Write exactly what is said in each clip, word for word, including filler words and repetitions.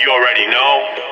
You already know.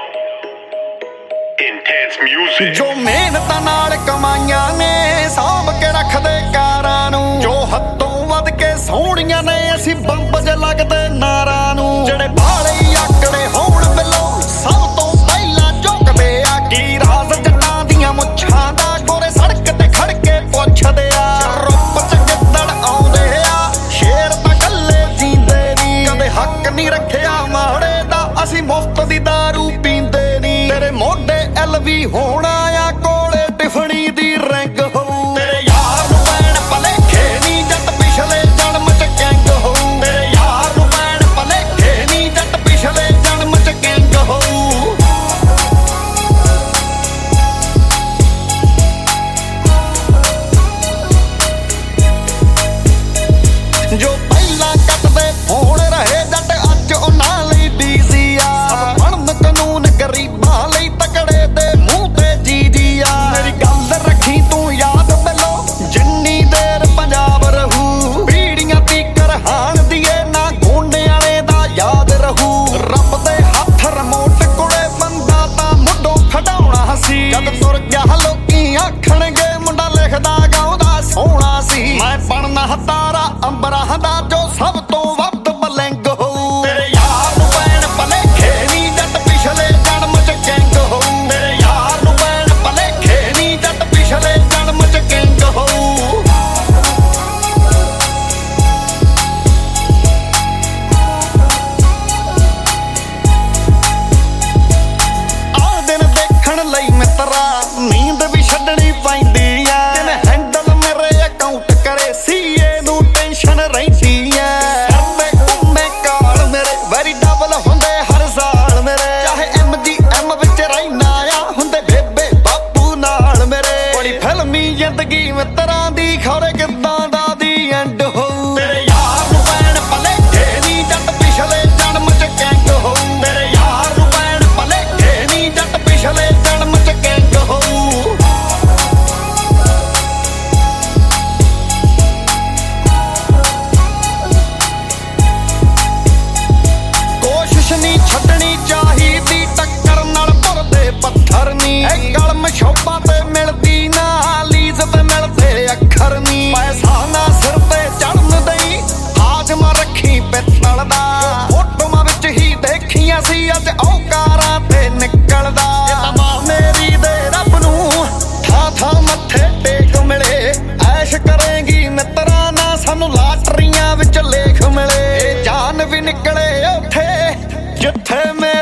Intense music. ਜੋ ਮਿਹਨਤਾਂ ਨਾਲ ਕਮਾਈਆਂ ਨੇ ਸਾਂਭ ਕੇ ਰੱਖਦੇ ਕਾਰਾਂ ਨੂੰ, ਜੋ ਹੱਦੋਂ ਵੱਧ ਕੇ ਸੋਹਣੀਆਂ ਨੇ ਅਸੀਂ ਬੰਬ ਜ ਲੱਗਦੇ ਨਾਰਾਂ ਨੂੰ। ਜਿਹੜੇ ਬਾਲੇ ਆਕੜੇ ਹੋਣ ਬਿੱਲੋ ਸਭ ਤੋਂ ਪਹਿਲਾਂ ਝੁਕਦੇ ਆ, ਕੀ ਰਾਜ਼ ਜੱਟਾਂ ਦੀਆਂ ਮੁੱਛਾਂ ਦਾ ਗੋਰੇ ਸੜਕ ਤੇ ਖੜ ਕੇ ਪੁੱਛਦੇ ਆ। ਰੁੱਪ ਚ ਗਿੱਦੜ ਆਉਂਦੇ ਆ, ਸ਼ੇਰ ਤਾਂ ਕੱਲੇ ਜੀਂਦੇ ਨੀ, ਕਦੇ ਹੱਕ ਨਹੀਂ ਰੱਖਿਆ ਮਾੜੇ ਦਾ, ਅਸੀਂ ਮੁਫਤ ਦੀ ਦਾਰੂ ਪੀਂਦੇ ਨੀ। ਤੇਰੇ ਮੋਢੇ ਐਲ ਵੀ ਹੋਣਾ ਆ, ਕੋਲੇ ਟਿਫਣੀ ਦੀ ਰਿੰਗ ਹੋਊ। ਤੇਰੇ ਯਾਰ ਨੂੰ ਪੈਣ ਭਲੇਖੇ ਨੀ ਜੱਟ ਪਿਛਲੇ ਜਨਮ ਚ ਗੈਂਗ ਹੋਊ। ਤੇਰੇ ਯਾਰ ਨੂੰ ਪੈਣ ਭਲੇਖੇ ਨੀ ਜੱਟ ਪਿਛਲੇ ਜਨਮ ਚ ਗੈਂਗ ਹੋਊ। ਜੋ ਪਹਿਲਾਂ ਕੱਟਦੇ ਫੋਨ ਰਹੇ ਜੱਟ ਅੱਜ ਉਹਨਾਂ ਲਈ ਡੀਜ਼ੀ ਆ। ਸਭ ਬਣਨ ਕਾਨੂੰਨ ਗਰੀਬਾਂ ਲਈ ਤਕੜੇ ਦੇ ਮੂੰਹ ਤੇ ਜੀ ਜੀ ਆ। ਮੇਰੀ ਗੱਲ ਰੱਖੀ ਤੂੰ ਯਾਦ ਬਿੱਲੋ, ਜਿੰਨੀ ਦੇਰ ਪੰਜਾਬ ਰਹੂ ਪੀੜੀਆਂ ਤੀਕਰ ਹਾਣ ਦੀਏ ਨਾ ਗੋਨੇ ਵਾਲੇ ਦਾ ਯਾਦ ਰਹੂ। ਰੱਬ ਦੇ ਹੱਥ ਰਿਮੋਟ ਕੋਲੇ ਬੰਦਾ ਤਾਂ ਮੁੱਢੋਂ ਖਡਾਉਣਾ ਸੀ, ਜਦ ਤੁਰ ਗਿਆ ਲੋਕੀ ਆਖਣਗੇ ਮੁੰਡਾ ਲਿਖਦਾ ਗਾਉਂਦਾ ਸੋਹਣਾ ਸੀ। ਮੈਂ ਬਣਨਾ ਤਾਰਾ ਅੰਬਰਾਂ ਦਾ ਜੋ ਸਭ ਤੋਂ ਵੱਧ ਬਲੈਂਗ ਹੋਊ। ਤੇਰੇ ਯਾਰ ਨੂੰ ਪੈਣ ਭਲੇਖੇ ਨੀ ਜੱਟ ਪਿਛਲੇ ਜਨਮ ਚ ਗੈਂਗ ਹੋਊ। ਤੇਰੇ ਯਾਰ ਨੂੰ ਪੈਣ ਭਲੇਖੇ ਨੀ ਜੱਟ ਪਿਛਲੇ ਜਨਮ ਚ ਗੈਂਗ ਹੋਊ। ਆਹ ਦਿਨ ਦੇਖਣ ਲਈ ਮਿੱਤਰਾ ਨੀਂਦ ਵੀ ਛੱਡਣੀ ਪੈਂਦੀ ਆ। ਦਿਨ ਹੈਂਡਲ ਮੇਰੇ ਅਕਾਊਂਟ ਕਰੇ ਸੀਏ ਨੂੰ ਟੈਨਸ਼ਨ ਰਹਿੰਦੀ ਐ। ਕਰਦੇ ਘੁੰਮੇ ਕਾਲ ਮੇਰੇ ਵੈਰੀ ਡਬਲ ਹੁੰਦੇ ਹਰ ਸਾਲ ਮੇਰੇ, ਚਾਹੇ ਐਮ ਜੀ ਐਮ ਵਿੱਚ ਰਹਿਣਾ ਆ ਹੁੰਦੇ ਬੇਬੇ ਬਾਪੂ ਨਾਲ ਮੇਰੇ। ਬੜੀ ਫਿਲਮੀ ਜ਼ਿੰਦਗੀ ਮਿੱਤਰਾਂ ਦੀ ਖੌਰੇ ਕਿੱਦਾਂ ਦਾ ਦੀ ਐਂਡ ਹੋਊ। ਤੇਰੇ ਯਾਰ ਨੂੰ ਪੈਣ ਭਲੇਖੇ ਨੀ ਜੱਟ ਪਿਛਲੇ ਜਨਮ ਚ ਗੈਂਗ ਹੋਊ। ਤੇਰੇ ਯਾਰ ਨੂੰ ਪੈਣ ਭਲੇਖੇ ਨੀ ਜੱਟ ਪਿਛਲੇ ਜਨਮ ਚ ਗੈਂਗ ਹੋਊ। ਕੋਸ਼ਿਸ਼ ਨਹੀਂ ਛੱਡਣੀ ਚਾਹੀਦੀ, ਟੱਕਰ ਨਾਲ ਭੁਰਦੇ ਪੱਥਰ ਨੀ। ਇਹ ਕਲਮ ਸ਼ੋਭਾ ਤੇ ਮਿਲਦੀ ਨਾ, ਲੀਜ਼ ਤੇ ਮਿਲਦੇ ਅੱਖਰ ਨੀ। ਪੈਸਾ ਨਾ ਸਿਰ ਤੇ ਚੜਨ ਦਈ, ਹਾਜ਼ਮਾ ਰੱਖੀ ਪਿੱਤਲ ਦਾ। ਫੋਟੋਆਂ ਵਿੱਚ ਹੀ ਦੇਖੀਆਂ ਸੀ ਅੱਜ ਔਕਾਰਾਂ ਤੇ ਨਿਕਲਦਾ। ਇਹ ਤਾਂ ਮਾਂ ਮੇਰੀ ਦੇ ਰੱਬ ਨੂੰ ਥਾਂ ਥਾਂ ਮੱਥੇ ਟੇਕ ਮਿਲੇ, ਐਸ਼ ਕਰੇਗੀ ਮਿੱਤਰਾਂ ਨਾ ਸਾਨੂੰ ਲਾਟਰੀਆਂ ਵਿੱਚ ਲੇਖ ਮਿਲੇ। ਇਹ ਜਾਨ ਵੀ ਨਿਕਲੇ ਉੱਥੇ ਜਿੱਥੇ